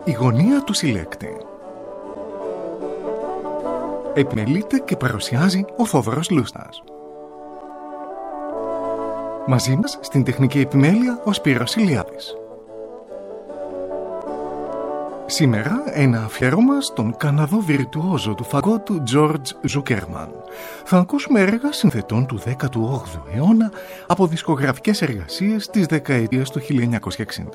Η γωνία του συλλέκτη. Επιμελείται και παρουσιάζει ο Θόδωρος Λούστας. Μαζί μας στην τεχνική επιμέλεια ο Σπύρος Ηλιάδης. Σήμερα ένα αφιέρωμα στον Καναδό βιρτουόζο του φαγότου Τζόρτζ Ζούκερμαν. Θα ακούσουμε έργα συνθετών του 18ου αιώνα από δισκογραφικές εργασίες της δεκαετίας του 1960.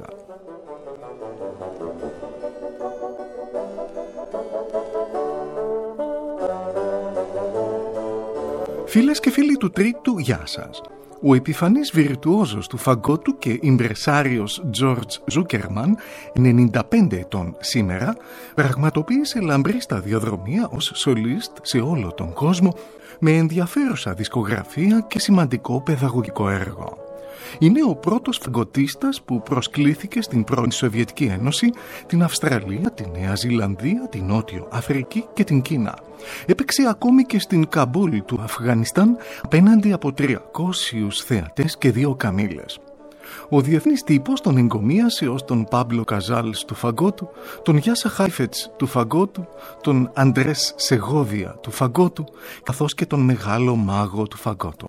Φίλες και φίλοι του Τρίτου, γεια σας. Ο επιφανής βιρτουόζος του φαγότου και ιμπρεσάριος Τζόρτζ Ζούκερμαν, 95 ετών σήμερα, πραγματοποίησε λαμπρή σταδιοδρομία ως σολίστ σε όλο τον κόσμο, με ενδιαφέρουσα δισκογραφία και σημαντικό παιδαγωγικό έργο. Είναι ο πρώτος φαγωτίστας που προσκλήθηκε στην πρώην Σοβιετική Ένωση, την Αυστραλία, τη Νέα Ζηλανδία, την Νότιο Αφρική και την Κίνα. Έπαιξε ακόμη και στην Καμπούλ του Αφγανιστάν απέναντι από 300 θεατές και 2 καμήλες. Ο διεθνής τύπος τον εγκομίασε ως τον Πάμπλο Καζάλς του φαγότου, τον Γιάσα Χάιφετς του φαγότου, τον Αντρές Σεγόβια του φαγότου, καθώς και τον μεγάλο μάγο του φαγότου.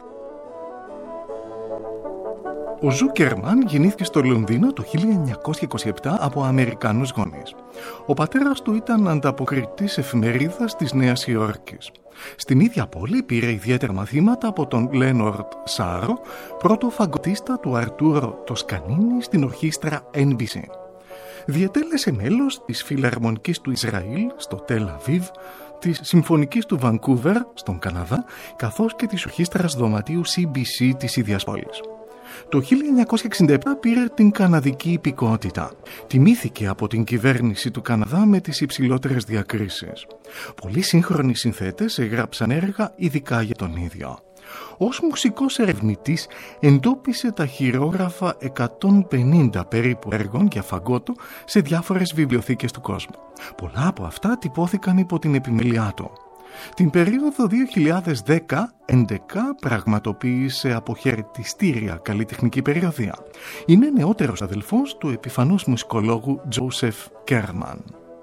Ο Ζούκερμαν γεννήθηκε στο Λονδίνο το 1927 από Αμερικάνους γονείς. Ο πατέρας του ήταν ανταποκριτής εφημερίδας της Νέας Υόρκης. Στην ίδια πόλη πήρε ιδιαίτερα μαθήματα από τον Λένορντ Σάρο, πρώτο φαγωτίστα του Αρτούρο Τοσκανίνη στην ορχήστρα NBC. Διετέλεσε μέλος της Φιλαρμονικής του Ισραήλ στο Τελ Αβίβ, της Συμφωνικής του Βανκούβερ στον Καναδά, καθώς και της ορχήστρας δωματίου CBC της ίδιας πόλης. Το 1967 πήρε την καναδική υπηκότητα. Τιμήθηκε από την κυβέρνηση του Καναδά με τις υψηλότερες διακρίσεις. Πολλοί σύγχρονοι συνθέτες έγραψαν έργα ειδικά για τον ίδιο. Ως μουσικός ερευνητής εντόπισε τα χειρόγραφα 150 περίπου έργων για φαγότο σε διάφορες βιβλιοθήκες του κόσμου. Πολλά από αυτά τυπώθηκαν υπό την επιμέλειά του. Την περίοδο 2010-11 πραγματοποίησε αποχαιρετιστήρια καλλιτεχνική περιοδεία. Είναι νεότερος αδελφός του επιφανούς μουσικολόγου Τζόσεφ Κέρμαν.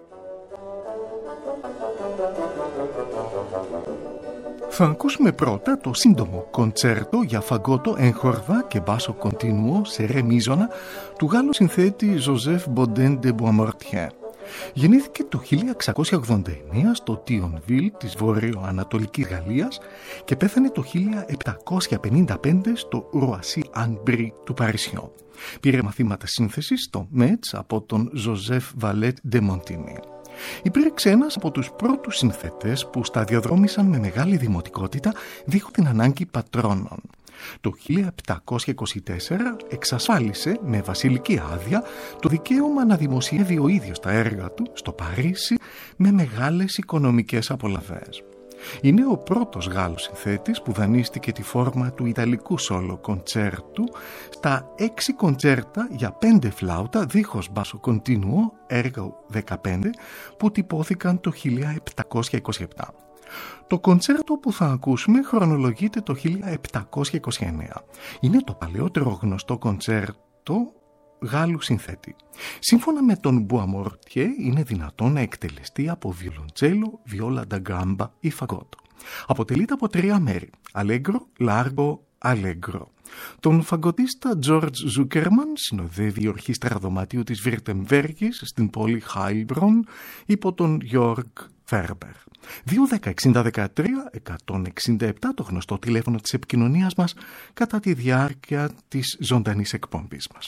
Θα ακούσουμε πρώτα το σύντομο κοντσέρτο για φαγότο, έγχορδα και μπάσο κοντινούο σε ρε μίζωνα του Γάλλου συνθέτη Ζωζεφ Μποντέν ντε Μπουαμορτιέ. Γεννήθηκε το 1689 στο Τιονβίλ της βορειοανατολικής Γαλλίας και πέθανε το 1755 στο Ρουασί-Ανμπρί του Παρισιό. Πήρε μαθήματα σύνθεσης στο Μέτς από τον Ζωζεφ Βαλέτ ντε Μοντίνι. Υπήρξε ένας από τους πρώτους συνθέτες που σταδιοδρόμησαν με μεγάλη δημοτικότητα δίχως την ανάγκη πατρώνων. Το 1724 εξασφάλισε με βασιλική άδεια το δικαίωμα να δημοσιεύει ο ίδιος τα έργα του στο Παρίσι με μεγάλες οικονομικές απολαβές. Είναι ο πρώτος Γάλλος συνθέτης που δανείστηκε τη φόρμα του Ιταλικού σόλο κοντσέρτου στα 6 κοντσέρτα για 5 φλάουτα δίχως μπάσο κοντινούο, έργο 15, που τυπώθηκαν το 1727. Το κοντσέρτο που θα ακούσουμε χρονολογείται το 1729. Είναι το παλαιότερο γνωστό κοντσέρτο Γάλλου συνθέτη. Σύμφωνα με τον Μπουαμορτιέ, είναι δυνατόν να εκτελεστεί από βιολοντσέλο, βιόλα ντα γκάμπα ή φαγότο. Αποτελείται από 3 μέρη: αλέγκρο, λάργο, αλέγκρο. Τον φαγωτίστα Τζόρτζ Ζούκερμαν συνοδεύει η ορχήστρα δωματίου της Βιρτεμβέργης στην πόλη Χάιλμπρον υπό τον Γιώργ Φέρμπερ. 2-10-60-13-167 το γνωστό τηλέφωνο της επικοινωνίας μας κατά τη διάρκεια της ζωντανής εκπομπής μας.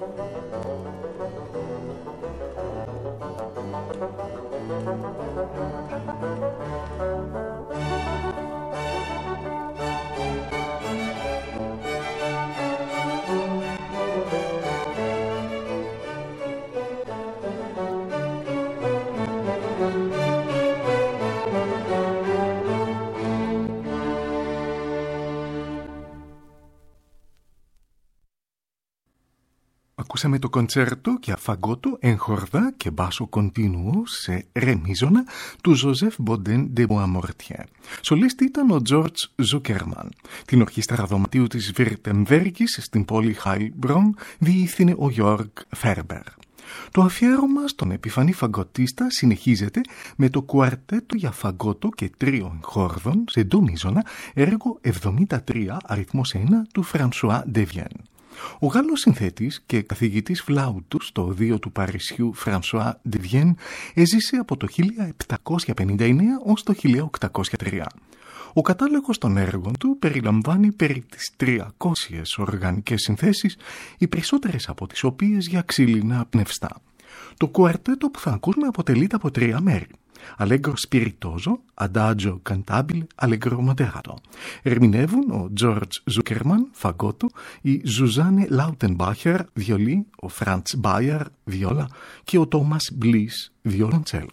Ακούσαμε το κοντσέρτο για φαγκότο, εγχορδά και μπάσο κοντίνουο σε ρε μίζωνα του Ζωζεφ Μποντέν ντε Μποαμορτιέ. Σολίστη ήταν ο Τζόρτζ Ζούκερμαν. Την ορχήστρα δωματίου της Βιρτεμβέργης στην πόλη Χάιλμπρον διεύθυνε ο Γιώργ Φέρμπερ. Το αφιέρωμα στον επιφανή φαγκοτίστα συνεχίζεται με το κουαρτέτο για φαγκότο και τρίο εγχόρδων σε ντο μίζωνα, έργο 73 αριθμός 1 του Φρανσουά Ντεβιέν. Ο Γάλλος συνθέτης και καθηγητής φλάουτου στο οδείο του Παρισιού Φρανσουά Ντεβιέν έζησε από το 1759 ως το 1803. Ο κατάλογος των έργων του περιλαμβάνει περί τις 300 οργανικές συνθέσεις, οι περισσότερες από τις οποίες για ξύλινα πνευστά. Το κουαρτέτο που θα ακούσουμε αποτελείται από 3 μέρη. Allegro spiritoso, adagio cantabile, allegro moderato. Ερμηνεύουν ο George Zuckerman, φαγκότο, η Ζουζάνε Λάουτενμπάχερ, βιολί, ο Φραντς Μπάιερ, βιόλα και ο Τόμας Μπλις, βιολοντσέλο.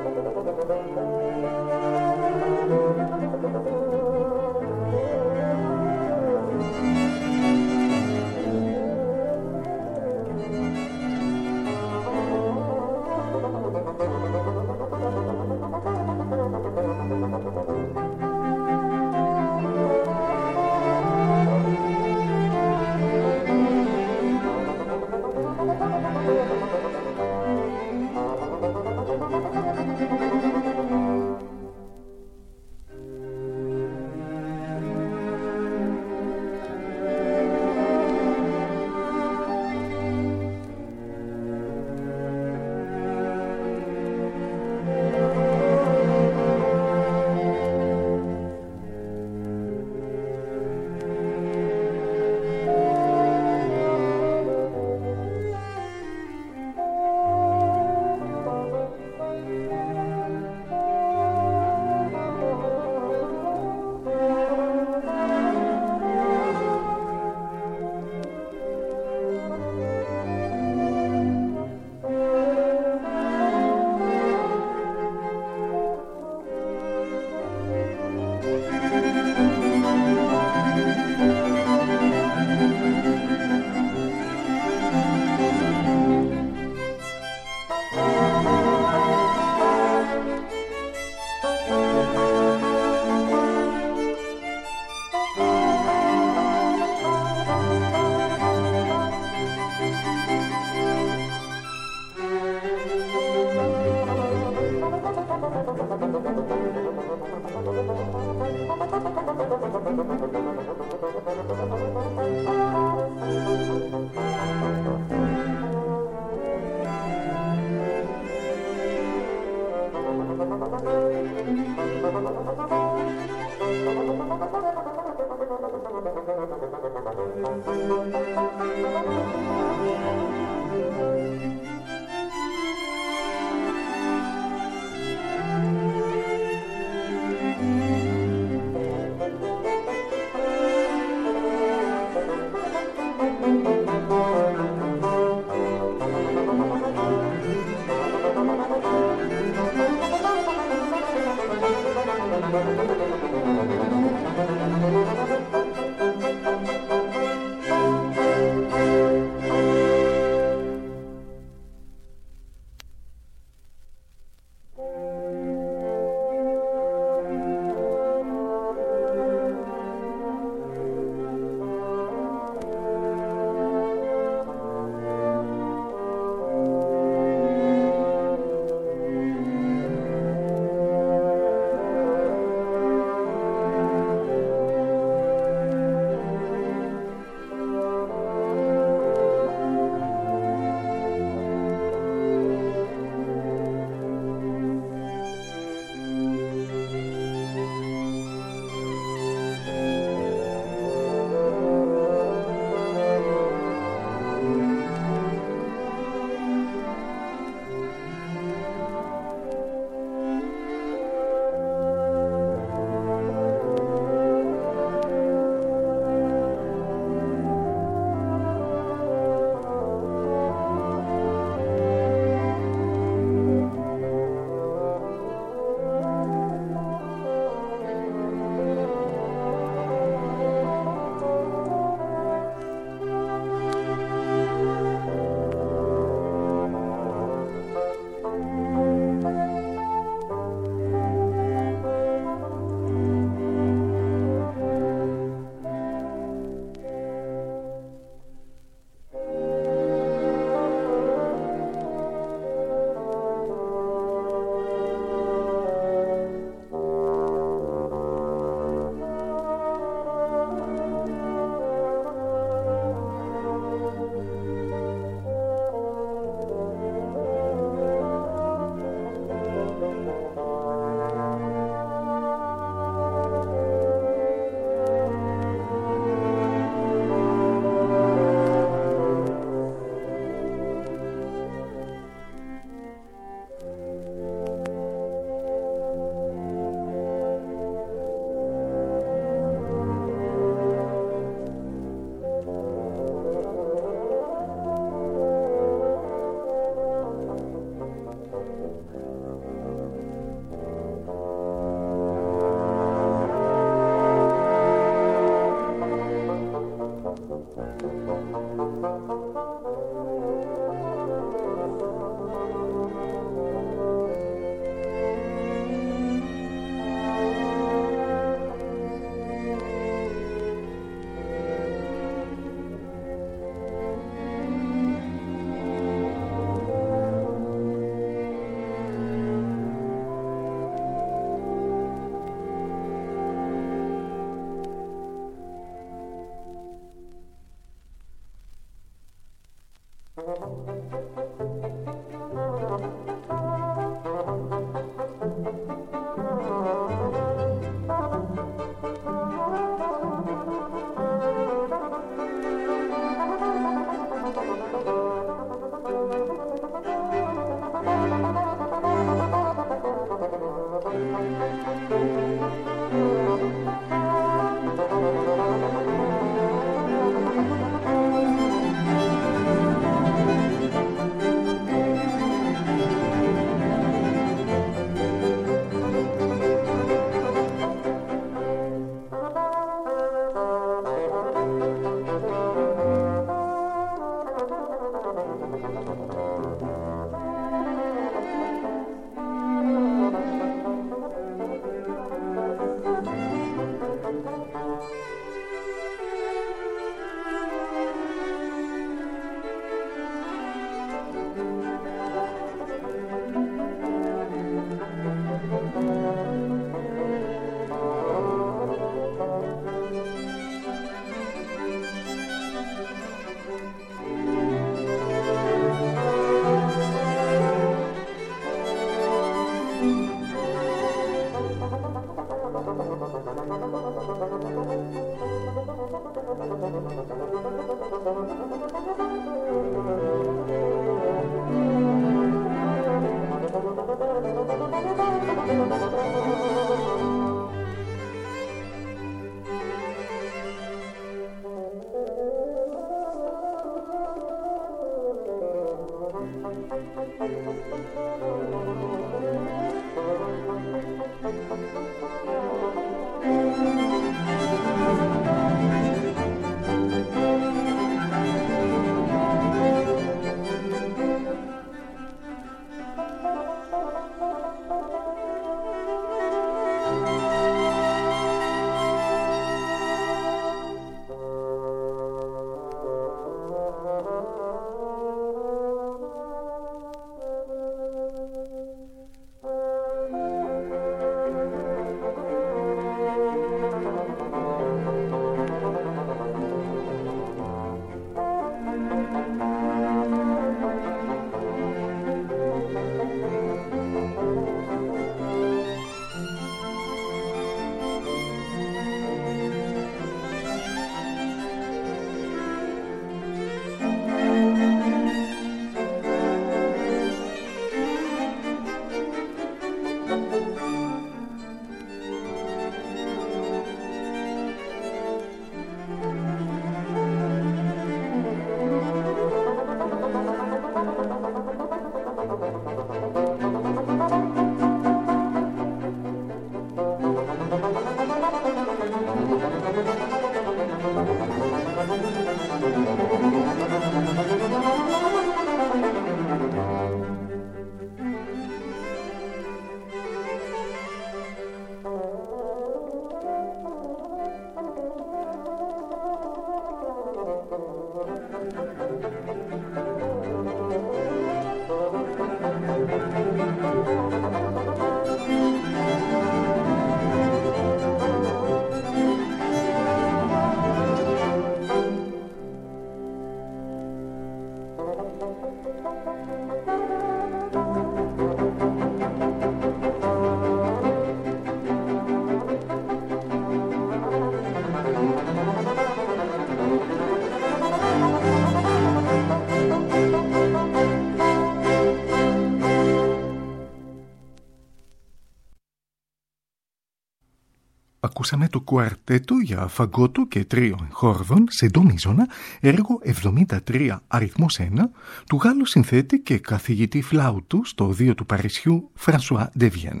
Ακούσαμε το κουαρτέτο για φαγκότο και τρίο χόρδων σε ντο μίζωνα, έργο 73 αριθμός 1 του Γάλλου συνθέτη και καθηγητή φλάουτου στο Οδείο του Παρισιού Φρανσουά Ντεβιέν,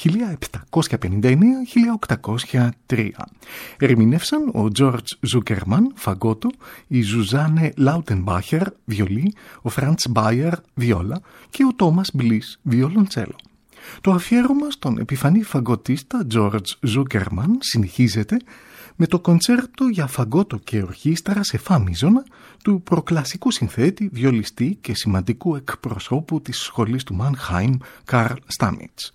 1759-1803. Ερμηνεύσαν ο Τζόρτζ Ζούκερμαν φαγκότο, η Ζουζάνε Λάουτενμπάχερ βιολί, ο Φραντς Μπάιερ βιόλα και ο Τόμας Μπλις βιολοντσέλο. Το αφιέρωμα στον επιφανή φαγκοτίστα Τζόρτζ Ζούκερμαν συνεχίζεται με το κοντσέρτο για φαγκότο και ορχήστρα σε φα μίζωνα του προκλασικού συνθέτη, βιολιστή και σημαντικού εκπροσώπου της σχολής του Μάνχαϊμ Καρλ Στάμιτς,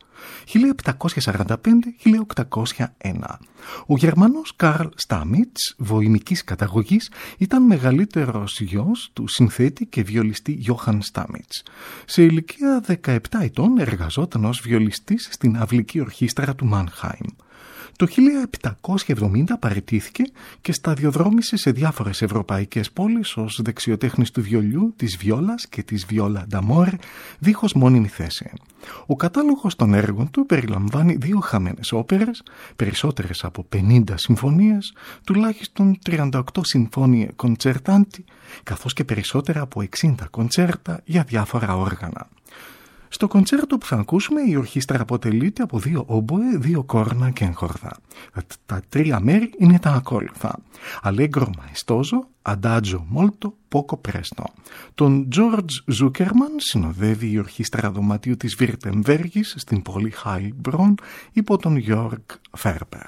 1745-1801. Ο Γερμανός Καρλ Στάμιτς, βοημικής καταγωγής, ήταν μεγαλύτερος γιος του συνθέτη και βιολιστή Γιώχαν Στάμιτς. Σε ηλικία 17 ετών εργαζόταν ως βιολιστής στην αυλική ορχήστρα του Μάνχαϊμ. Το 1770 παραιτήθηκε και σταδιοδρόμησε σε διάφορες ευρωπαϊκές πόλεις ως δεξιοτέχνης του βιολιού, της βιόλας και της βιόλα νταμόρε, δίχως μόνιμη θέση. Ο κατάλογος των έργων του περιλαμβάνει 2 χαμένες όπερες, περισσότερες από 50 συμφωνίες, τουλάχιστον 38 συμφώνιε κοντσερτάντι, καθώς και περισσότερα από 60 κοντσέρτα για διάφορα όργανα. Στο κοντσέρτο που θα ακούσουμε η ορχήστρα αποτελείται από 2 όμποε, 2 κόρνα και έγχορδα. Τα 3 μέρη είναι τα ακόλουθα: Allegro maestoso, Adagio molto poco presto. Τον Τζόρτζ Ζούκερμαν συνοδεύει η ορχήστρα δωματίου της Βιρτεμβέργης στην πόλη Heilbronn υπό τον Γιώργ Φέρπερ.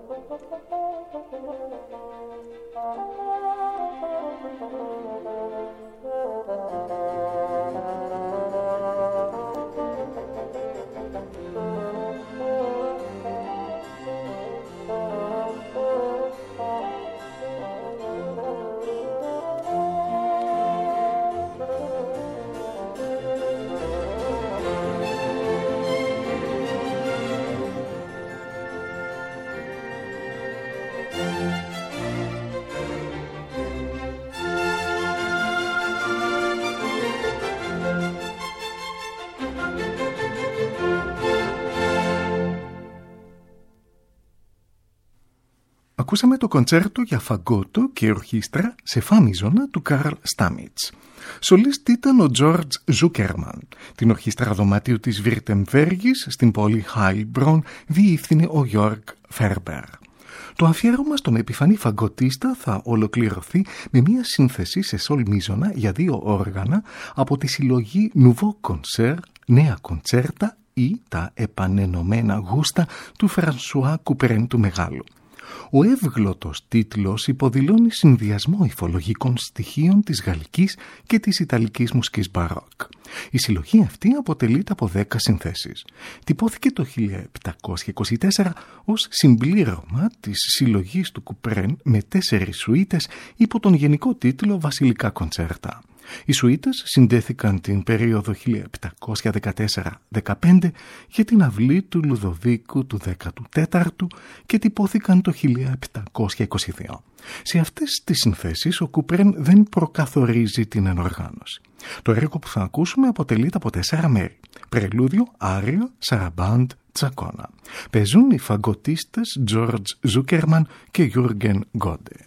Ακούσαμε το κοντσέρτο για φαγκότο και ορχήστρα σε φα μίζωνα του Καρλ Στάμιτς. Σολίστ ήταν ο Τζόρτζ Ζούκερμαν. Την ορχήστρα δωματίου της Βιρτεμβέργης στην πόλη Χάιλμπρον διεύθυνε ο Γιώργ Φέρμπερ. Το αφιέρωμα στον επιφανή φαγκοτίστα θα ολοκληρωθεί με μια σύνθεση σε σολ μίζωνα για 2 όργανα από τη συλλογή Nouveau Concert, νέα κοντσέρτα ή τα επανενωμένα γούστα του Φρανσουά Κουπρέν του Μεγάλου. Ο εύγλωτος τίτλος υποδηλώνει συνδυασμό υφολογικών στοιχείων της γαλλικής και της ιταλικής μουσικής μπαρόκ. Η συλλογή αυτή αποτελείται από 10 συνθέσεις. Τυπώθηκε το 1724 ως συμπλήρωμα της συλλογής του Κουπρέν με 4 σουίτες υπό τον γενικό τίτλο «Βασιλικά κοντσέρτα». Οι σουίτες συντέθηκαν την περίοδο 1714-15 για την αυλή του Λουδοβίκου του 14ου και τυπώθηκαν το 1722. Σε αυτές τις συνθέσεις ο Κουπρέν δεν προκαθορίζει την ενοργάνωση. Το έργο που θα ακούσουμε αποτελείται από 4 μέρη: πρελούδιο, άριο, σαραμπάντ, τσακώνα. Παίζουν οι φαγκοτίστες Τζόρτζ Ζούκερμαν και Γιούργεν Γκόντε.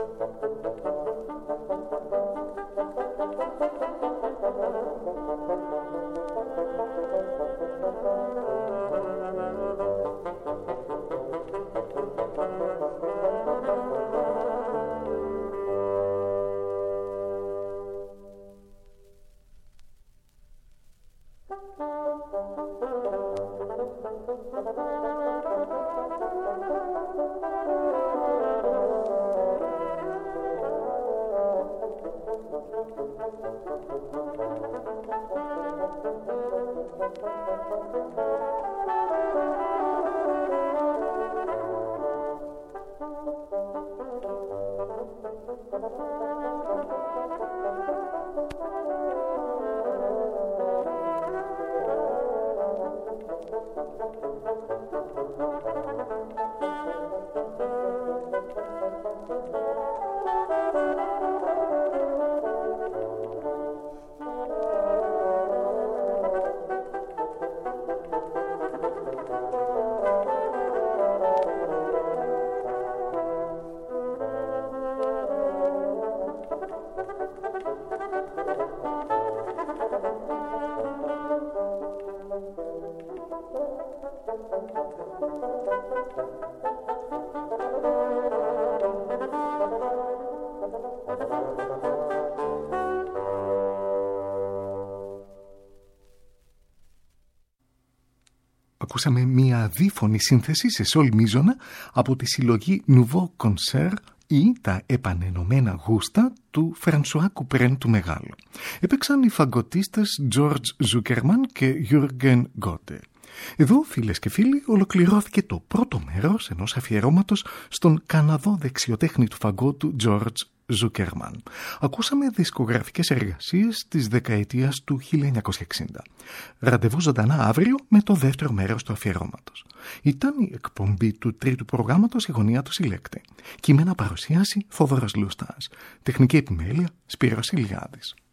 Ακούσαμε μία δίφωνη σύνθεση σε σολ μίζωνα από τη συλλογή Nouveau Concert ή τα επανενωμένα γούστα του Φρανσουά Κουπρέν του Μεγάλου. Έπαιξαν οι φαγκοτίστες George Zuckerman και Jürgen Gode. Εδώ, φίλες και φίλοι, ολοκληρώθηκε το πρώτο μέρος ενός αφιερώματος στον Καναδό δεξιοτέχνη του φαγκότου George Zuckerman. Ακούσαμε δισκογραφικές εργασίες της δεκαετίας του 1960. Ραντεβού ζωντανά αύριο με το δεύτερο μέρος του αφιερώματος. Ήταν η εκπομπή του τρίτου προγράμματος «Η γωνία του συλλέκτη». Κείμενα παρουσίαση Θόδωρος Λούστας. Τεχνική επιμέλεια Σπύρος Ηλιάδης.